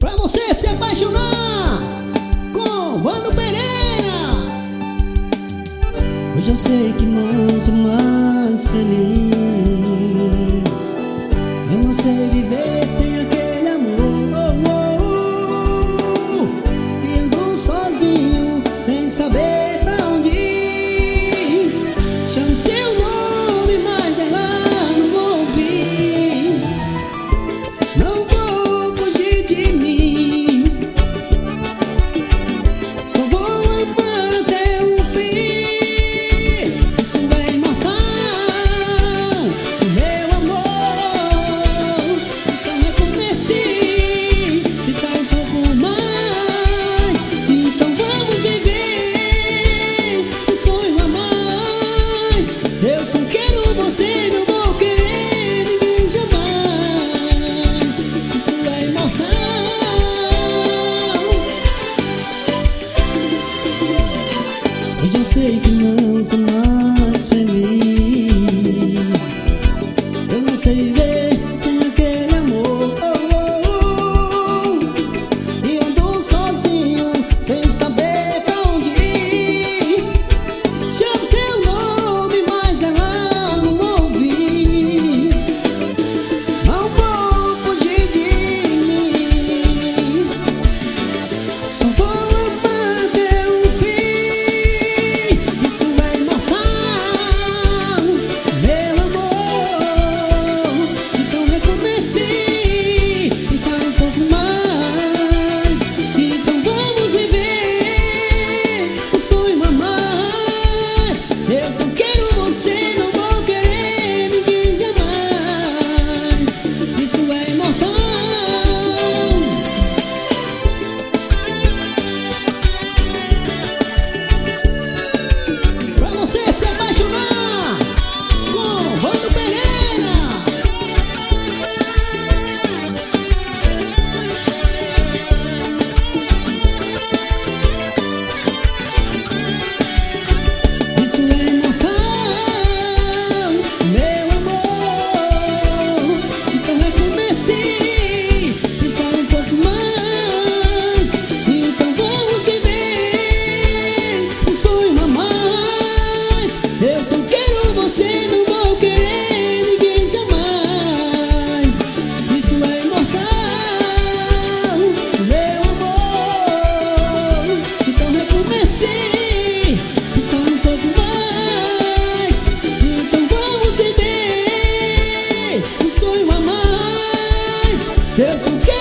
Pra você se apaixonar com Vando Pereira. Hoje eu sei que não sou mais feliz. Eu não sei viver sem aquele amor. E ando sozinho, sem saber pra onde ir. Chamo seu nome, mas ela não ouve. Não vou fugir de mim, só vou amar até o fim. Isso é imortal, meu amor. Então recomece, pensa um pouco mais. Então vamos viver um sonho a mais. Eu só quero você, não vou querer ninguém jamais. Isso é imortal. Hoje eu sei que não sou mais feliz. Eu não sei viver sem aquele amor. E ando sozinho, sem saber pra onde ir. Chamo seu nome, mas ela não ouve. Não vou fugir de mim, só vou amar até o fim. Isso é imortal, meu amor. Então recomece, pensa um pouco mais. Então vamos viver um sonho a mais. Eu só quero você, não vou querer ninguém jamais. Isso é imortal. Pra você se apaixonar com Vando Pereira. Isso é imortal, meu amor. Então recomece, pensa um pouco mais. Então vamos viver um sonho a mais. Eu só quero você, não vou querer ninguém jamais. Isso é imortal, meu amor. Então recomece, pensa um pouco mais. Então vamos viver um sonho a mais. Eu só quero